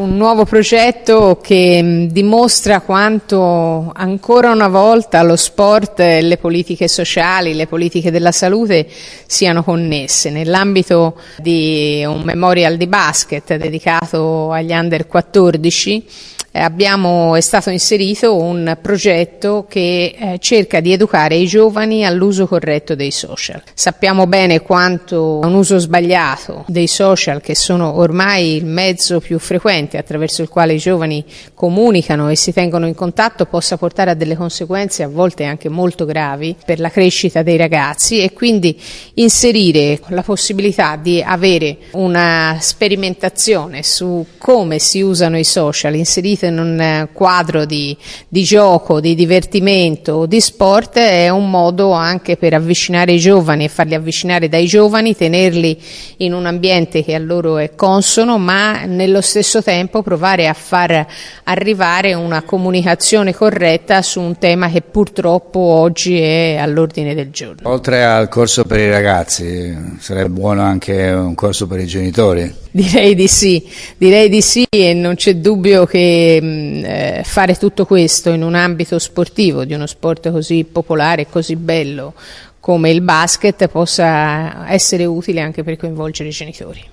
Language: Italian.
Un nuovo progetto che dimostra quanto ancora una volta lo sport e le politiche sociali, le politiche della salute siano connesse. Nell'ambito di un memorial di basket dedicato agli under 14 è stato inserito un progetto che cerca di educare i giovani all'uso corretto dei social. Sappiamo bene quanto un uso sbagliato dei social, che sono ormai il mezzo più frequente attraverso il quale i giovani comunicano e si tengono in contatto, possa portare a delle conseguenze a volte anche molto gravi per la crescita dei ragazzi, e quindi inserire la possibilità di avere una sperimentazione su come si usano i social inserito in un quadro di gioco, di divertimento, di sport, è un modo anche per avvicinare i giovani e farli avvicinare dai giovani, tenerli in un ambiente che a loro è consono, ma nello stesso tempo provare a far arrivare una comunicazione corretta su un tema che purtroppo oggi è all'ordine del giorno. Oltre al corso per i ragazzi, sarebbe buono anche un corso per i genitori? Direi di sì, e non c'è dubbio che fare tutto questo in un ambito sportivo, di uno sport così popolare e così bello come il basket, possa essere utile anche per coinvolgere i genitori.